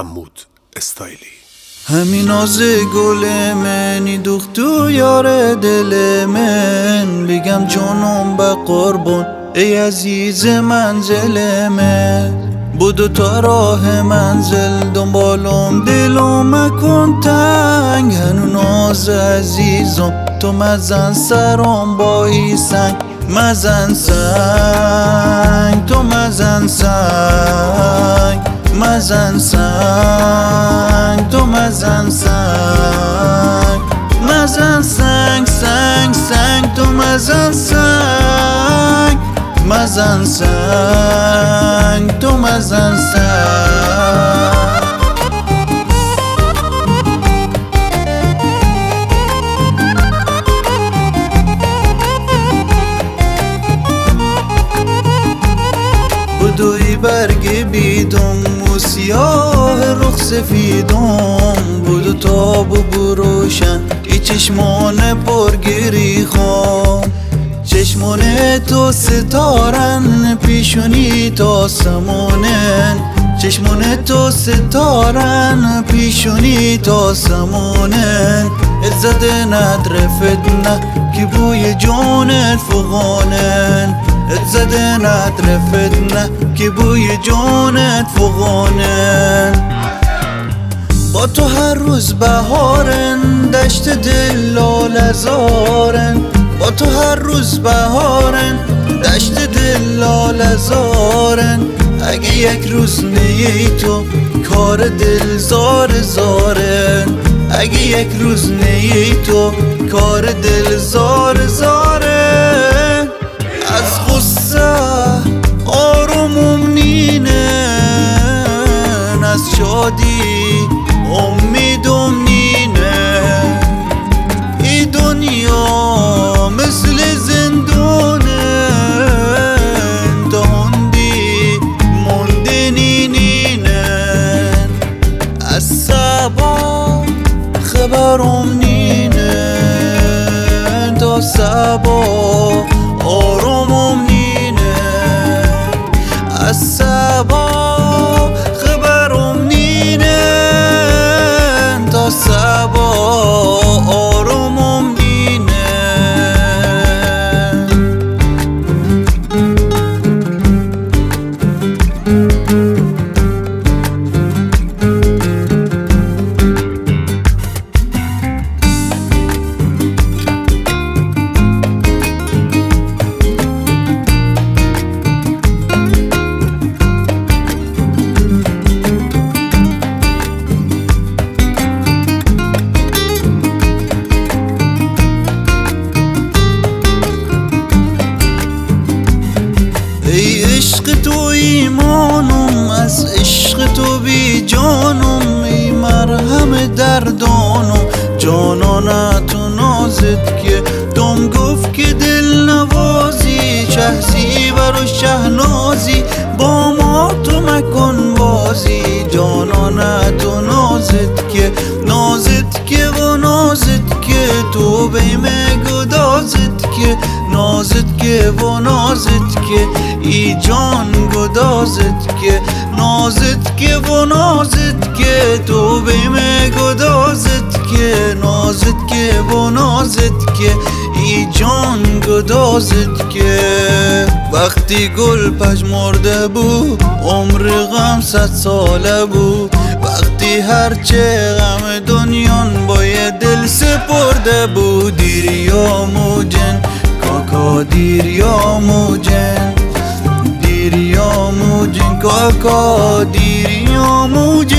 حمود استایلی. همین ناز گل منی دوخت تو یار دل من، بگم جانم به قربان ای عزیز منزل من. بودو تا راه منزل دنبالم دلم مکن تنگ، هنو ناز عزیزم تو مزن سرم با ای سنگ. مزن سنگ تو مزن سنگ، مزن سنگ تو مزن سنگ، مزن سنگ سنگ سنگ تو مزن سنگ، مزن سنگ تو مزن سنگ. بدوی برگ بیدم و سیاه رخ سفیدم، بودو تاب و بروشن ای چشمان پرگری خوام. چشمان تو ستارن پیشونی تا سمونن، چشمان تو ستارن پیشونی تا سمونن. عزت ندر فتنه که بوی جانت فغانن، عزت ندر فتنه که بوی جانت فغانن. با تو هر روز بهارن دشت دل لاله زارن، با تو هر روز بهارن دشت دل لاله زارن. اگه یک روز نیی تو کار دل زار زارن، اگه یک روز نیی تو کار دل زار زارن. از غصه آرومم نینن، از شادی امیدم نینن. ای دنیا مثل زندانن تا هندی موندنی نینن. از سبا خبرم نینن تا سبا آرومم نینن. از سبا خبرم نینن تا سبا آرومم نینن. ای عشق تو ایمانم، از عشق تو بی جانم. ای مرهم دردانم جانانت و نازت که دم گفت که دل نوازی. شهزیور و شهنازی با ما تو مکن بازی. جانانت و نازت که نازت که و نازت که تو بیم گدازت که نازت که و نازت که ای جان گدازت که نازت که و نازت که تو بیم گدازت که نازت که و نازت که ای جان گدازت که. وقتی گل پژمرده بود عمر غم 100 ساله بود، وقتی هرچه غم دنیان با یه دل سپرده بود. دیر یا موجن کاکا دیر یا موجن، دیر یا موجن کاکا دیر یا موجن.